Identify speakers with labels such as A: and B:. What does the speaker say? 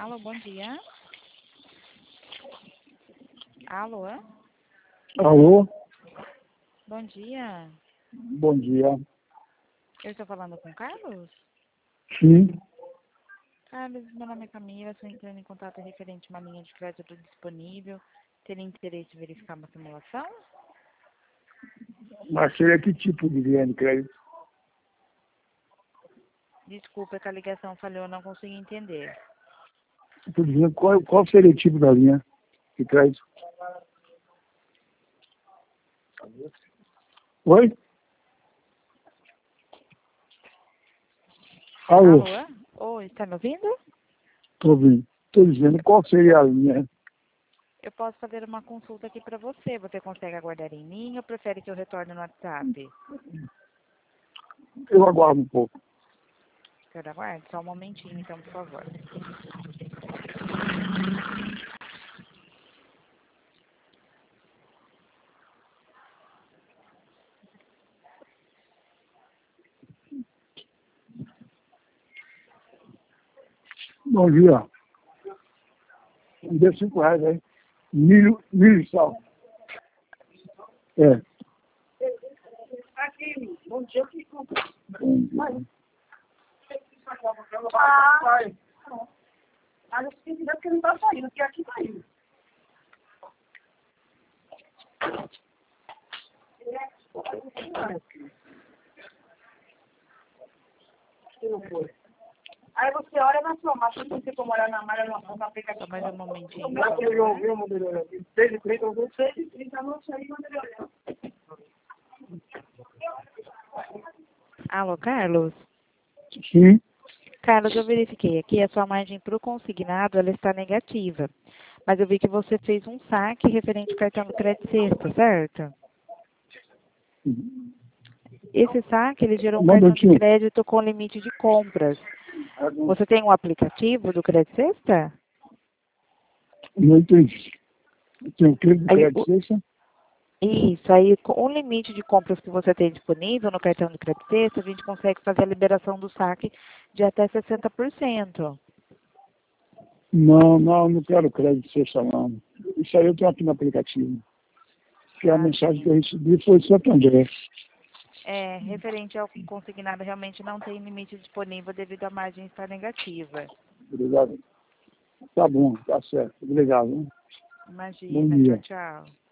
A: Alô, bom dia. Alô?
B: Alô?
A: Bom dia.
B: Bom dia.
A: Eu estou falando com o Carlos?
B: Sim.
A: Carlos, meu nome é Camila, estou entrando em contato referente a uma linha de crédito disponível. Teria interesse em verificar uma simulação?
B: Mas seria que tipo de linha de crédito?
A: Desculpa, é que a ligação falhou, não consegui entender.
B: Estou dizendo qual seria o tipo da linha de crédito? Oi? Alô?
A: Alô? Oi, está me ouvindo?
B: Estou ouvindo. Estou dizendo qual seria a linha.
A: Eu posso fazer uma consulta aqui para você. Você consegue aguardar em linha ou prefere que eu retorne no WhatsApp?
B: Eu aguardo um pouco.
A: Quero aguarde? Só um momentinho, então, por favor.
B: Bom dia. Me dê R$5 aí. Milho e sal. É. Aqui, bom dia. Bom dia.
C: Ah, não sei que não tá saindo, porque aqui tá indo. Aí você olha na sua marcha, se você for morar na malha, no aplicativo.
A: Só mais um momentinho.
B: Eu vi o modelo aqui. 6h30, eu vou
C: 6h30, não sei, manda ele olhar.
A: Alô, Carlos?
B: Sim.
A: Carlos, eu verifiquei aqui, a sua margem para o consignado, ela está negativa. Mas eu vi que você fez um saque referente ao cartão do crédito sexta, certo? Esse saque, ele gerou um cartão de crédito com limite de compras. Você tem um aplicativo do crédito sexta?
B: Não entendi. Tem o que do crédito sexta?
A: Isso, aí com o limite de compras que você tem disponível no cartão de crédito sexta, a gente consegue fazer a liberação do saque de até 60%.
B: Não quero crédito sexta, não. Isso aí eu tenho aqui no aplicativo. Que a mensagem que eu recebi foi Santander.
A: Referente ao consignado, realmente não tem limite disponível devido à margem estar negativa.
B: Obrigado. Tá bom, tá certo. Obrigado.
A: Imagina, tchau, tchau.